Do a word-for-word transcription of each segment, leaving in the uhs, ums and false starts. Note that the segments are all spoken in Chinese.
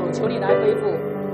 主，求你来恢复，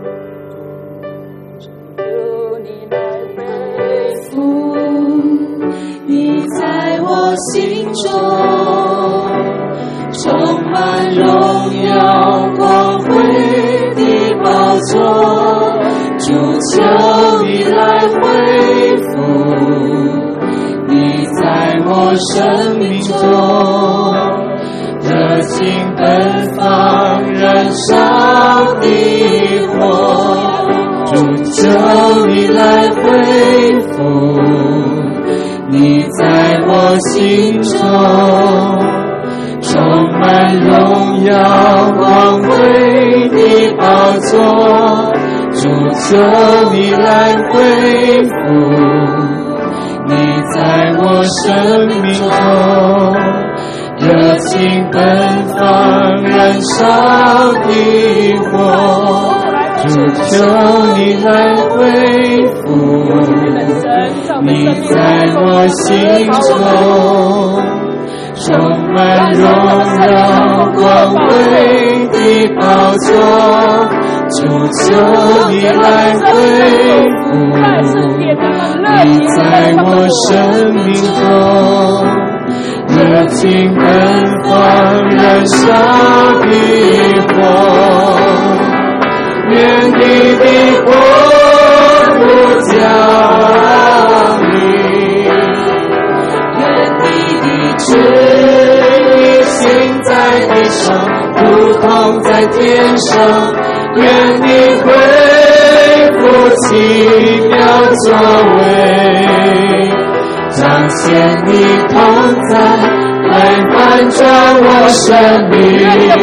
求你来恢复你在我心中充满荣耀光辉的宝座，主求你来恢复你在我生命中热情奔放燃烧的火，主求你来恢复你在我心中充满荣耀光辉的宝座，主求你来恢复你在我生命中热情奔放燃烧的火，主求你来恢复你在我心中充满荣耀光辉的宝座，主求你来恢复你在我生命中热情奔放燃烧的火，愿你的国度降临，愿你的旨意行在地上如同在天上，愿你恢复奇妙作为，彰显你同在来翻转我生命，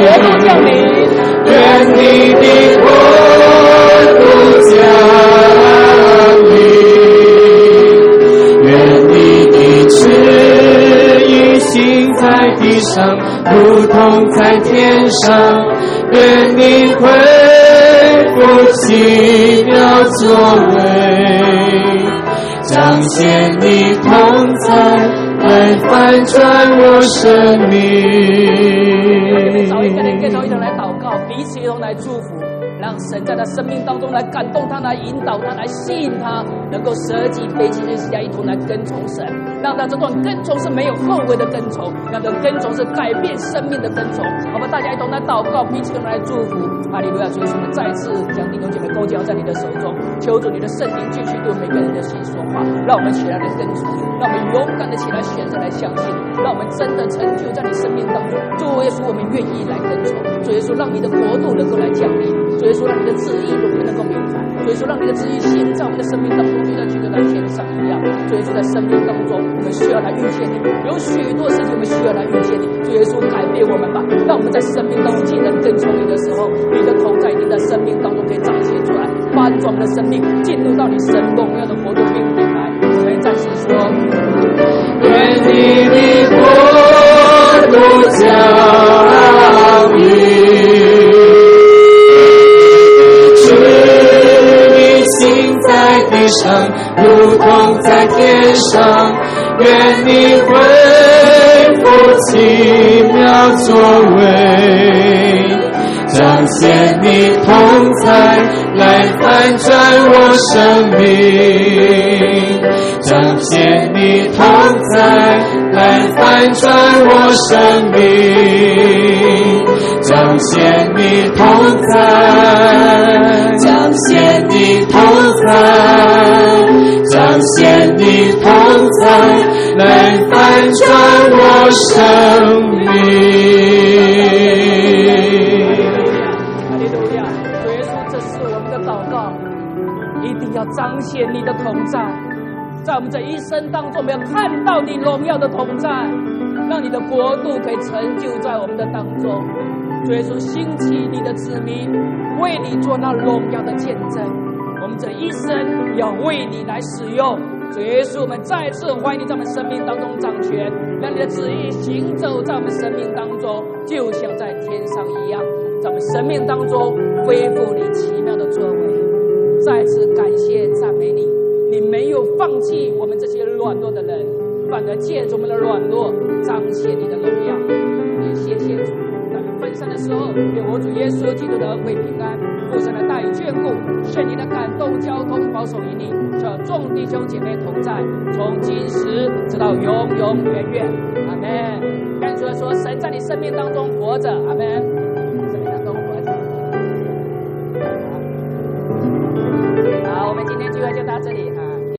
愿你的国度降临，愿你的旨意行在地上如同在天上，愿你恢复奇妙作为，彰显你同在来翻转我生命。 找一个人，跟着一同来祷告，彼此一同来祝福，让神在他生命当中来感动他，来引导他，来吸引他，能够舍己背起十字架，一同来跟从神，让他这段跟从是没有后悔的跟从，让这跟从是改变生命的跟从。我们大家一同来祷告，彼此一同来祝福。哈利路亚！主耶稣，我们再次将弟兄姐妹勾交在你的手中，求主你的圣灵继续对每个人的心说话，让我们起来来跟从，让我们勇敢的起来选择来相信，让我们真的成就在你生命当中。主耶稣，我们愿意来跟从。主耶稣，让你的国度能够来降临。主耶稣，让你的旨意我们能够明白。主耶稣，让你的旨意行在我们的生命当中，就像这个在天上一样。主耶稣，在生命当中，我们需要来遇见你，有许多事情我们需要来遇见你。主耶稣，改变我们吧，让我们在生命当中既然跟从你的时候，你的同在已经在生命当中可以彰显出来，翻转我们的生命，进入到你神荣耀的国度命里来。我们暂时说， 愿你的国度降临，旨意行在地上如同在天上，愿你恢复奇妙作为，彰显你同在来翻转我生命，彰显你同在来翻转我生命，彰显你同在，彰显你同在，彰显你同在来翻转我生命。 彰显你的同在，在我们这一生当中，我们要看到你荣耀的同在，让你的国度可以成就在我们的当中。主耶稣，兴起你的子民，为你做那荣耀的见证。我们这一生要为你来使用。主耶稣，我们再次欢迎你在我们生命当中掌权，让你的旨意行走在我们生命当中，就像在天上一样，在我们生命当中恢复你奇妙的作为。再次感谢赞美你，你没有放弃我们这些软弱的人，反而借着我们的软弱彰显你的荣耀。也谢谢主，让我们分晚上的时候，愿我主耶稣基督的恩惠平安、父神的大以眷顾、圣灵的感动、交通、保守引领，这众弟兄姐妹同在，从今时直到永永远远。阿们。感谢主说，神在你生命当中活着。阿们。